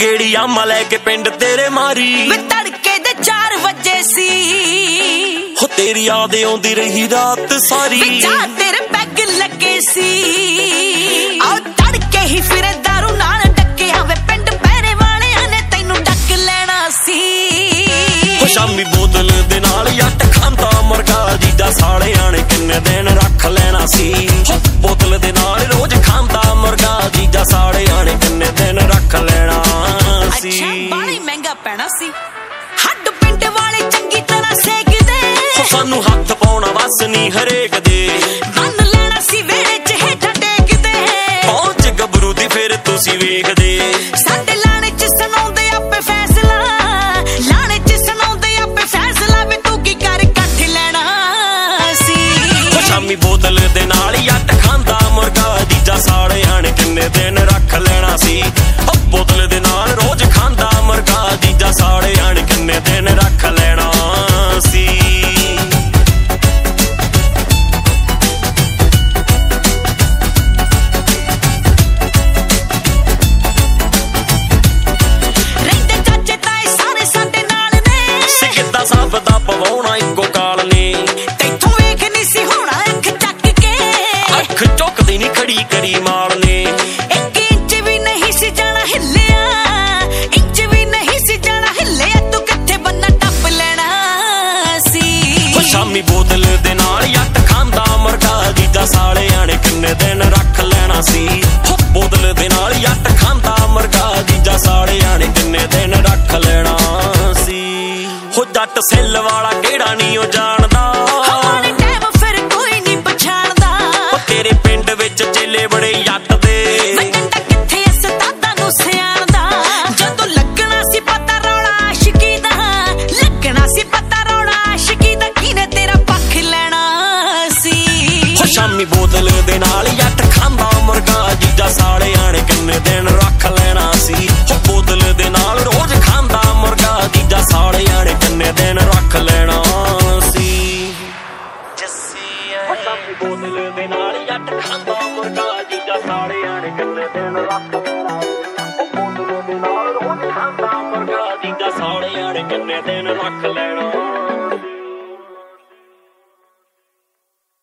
ਗੇੜੀ ਆਮਾ ਲੈ ਕੇ ਪਿੰਡ ਤੇਰੇ ਮਾਰੀ ਵੇ ਤੜਕੇ ਦੇ 4 ਵਜੇ ਸੀ ਹੋ ਤੇਰੀ ਯਾਦ ਆਉਂਦੀ ਰਹੀ ਰਾਤ ਸਾਰੀ ਵੇ ਚਾਹ ਤੇਰੇ ਪੈਗ ਲੱਗੇ ਸੀ ਆਹ ਤੜਕੇ ਹੀ ਫਿਰੇ ਦਾਰੂ ਨਾਲ ਡੱਕਿਆ ਵੇ ਪਿੰਡ ਪਹਿਰੇ ਵਾਲਿਆਂ ਨੇ ਤੈਨੂੰ ਡੱਕ ਲੈਣਾ ਸੀ ਹੋ ਸ਼ਾਮੀ ਬੋਤਲ ਦੇ ਨਾਲ ਜੱਟ ਖਾਂਦਾ ਮੁਰਗਾ ਜੀਜਾ ਸਾਲਿਆਂ ਨੇ ਕਿੰਨੇ ਦਿਨ ਰੱਖ ਲੈਣਾ ਸੀ ਹੋ ਬੋਤਲ ਦੇ ਨਾਲ ਰੋਜ਼ ਖਾਂਦਾ ਮੁਰਗਾ ਜੀਜਾ ਸਾਲਿਆਂ ਨੇ ਕਿੰਨੇ ਦਿਨ ਰੱਖ ਲੈਣਾ ਸੀ ਅੱਛਾ ਬਾਲੀ ਮਹਿੰਗਾ ਪੈਣਾ ਸੀ ਹੱਡ ਪਿੰਡ ਵਾਲੇ ਚੰਗੀ ਤਰ੍ਹਾਂ ਸੇਕਦੇ ਹੋ ਸਾਨੂੰ ਹੱਥ ਪਾਉਣਾ ਵਸ ਨਹੀਂ ਹਰੇਕ ਦੇ ਬੰਨ ਲੈਣਾ ਸੀ ਵੇੜੇ ਚ ਹੇਠਾਂ ਟੇਕਦੇ ਪਹੁੰਚ ਗੱਭਰੂ ਦੀ ਫਿਰ ਤੁਸੀਂ ਵੇਖਦੇ ਸਾਡੇ ਲਾਣੇ ਚ ਸੁਣਾਉਂਦੇ ਆਪੇ ਫੈਸਲਾ ਲਾਣੇ ਚ ਸੁਣਾਉਂਦੇ ਆਪੇ ਫੈਸਲਾ ਵੇ ਤੂੰ ਕੀ ਕਰ ਕੱਠ ਲੈਣਾ ਸੀ ਹੋ ਸ਼ਾਮੀ ਬੋਤਲ ਦੇ ਨਾਲ ਜੱਟ ਖਾਂਦਾ ਮੁਰਗਾ ਜੀਜਾ ਸਾਲਿਆਂ ਨੇ ਕਿੰਨੇ ਦਿਨ ਰੱਖ ਲੈਣਾ ਸੀ ਹੋ ਬੋਤਲ ਦੇ ਨਾਲ ਰੋਜ਼ ਖਾਂਦਾ ਮੁਰਗਾ ਜੀਜਾ ਸਾਲਿਆਂ ਨੇ ਕਿੰਨੇ ਦਿਨ ਰੱਖ ਲੈਣਾ ਸੀ ਸਭ ਦਾ ਪਵਾਉਣਾ ਇੱਕੋ ਕਾਲ ਨੇ ਤੈਥੋਂ ਵੇਖ ਨਹੀਂ ਸੀ ਹੋਣਾ ਅੱਖ ਚੱਕ ਕੇ ਅੱਖ ਚੁੱਕਦੀ ਨਹੀਂ ਖੜੀ ਕਰੀ ਮਾਲ ਨੇ 1 ਇੰਚ ਵੀ ਨਹੀਂ ਸੀ ਜਾਣਾ ਹਿੱਲਿਆ ਇੰਚ ਵੀ ਨਹੀਂ ਸੀ ਜਾਣਾ ਹਿੱਲਿਆ ਤੂੰ ਕਿੱਥੇ ਬੰਨਾ ਟੱਪ ਲੈਣਾ ਸੀ ਹੋ ਸ਼ਾਮੀ ਬੋਤਲ ਦੇ ਨਾਲ ਜੱਟ ਖਾਂਦਾ ਮੁਰਗਾ ਜੀਜਾ ਸਾਲਿਆਂ ਨੇ ਕਿੰਨੇ ਦਿਨ ਰੱਖ ਲੈਣਾ ਸੀ ਹੋ ਬੋਤਲ ਦੇ ਨਾਲ ਜੱਟ ਖਾਂਦਾ ਮੁਰਗਾ ਜੀਜਾ ਸਾਲਿਆਂ ਨੇ ਕਿੰਨੇ ਦਿਨ ਰੱਖ ਲੈਣਾ ਸੀ ਹੋ ਜੱਟ ਸਿੱਲ ਵਾਲਾ ਕਿਹੜਾ ਨਹੀਂ ਉਹ ਜਾਣਦਾ ਹਮਾਰੇ ਟਾਈਮ ਫਿਰ ਕੋਈ ਨਹੀਂ ਪਛਾਣਦਾ ਉਹ ਤੇਰੇ ਪਿੰਡ ਵਿੱਚ ਚੇਲੇ ਬੜੇ ਜੱਟ ਦੇ ਵੰਡਾ ਕਿੱਥੇ ਅਸਤਾਦਾਂ ਨੂੰ ਸਿਆਣਦਾ ਜਦੋਂ ਲੱਗਣਾ ਸੀ ਪਤਾ ਰੌਲਾ ਆਸ਼ਕੀ ਦਾ ਲੱਗਣਾ ਸੀ ਪਤਾ ਰੌਲਾ ਆਸ਼ਕੀ ਦਾ ਕਿਨੇ ਤੇਰਾ ਪੱਖ ਲੈਣਾ ਸੀ ਹੋ ਸ਼ਾਮੀ ਬੋਤਲ ਦੇ ਨਾਲ ਜੱਟ ਖਾਂਦਾ ਮੁਰਗਾ ਜੀਜਾ ਸਾਲਿਆਂ ਨੇ ਕਿੰਨੇ ਦਿਨ ਰੱਖ ਲੈਣਾ ਸੀ ਹੋ ਬੋਤਲ ਦੇ ਨਾਲ ਰੋਜ਼ ਖਾਂਦਾ ਮੁਰਗਾ ਜੀਜਾ ਸਾਲਿਆਂ ਨੇ ਕਿੰਨੇ ਦਿਨ ਰੱਖ ਲੈਣਾ ਸੀ ਜੱਸੀ ਹੋ ਸ਼ਾਮੀ ਬੋਤਲ ਦੇ ਨਾਲ ਜੱਟ ਖਾਂਦਾ ਮੁਰਗਾ ਜੀਜਾ ਸਾਲਿਆਂ ਨੇ ਕਿੰਨੇ ਦਿਨ ਰੱਖ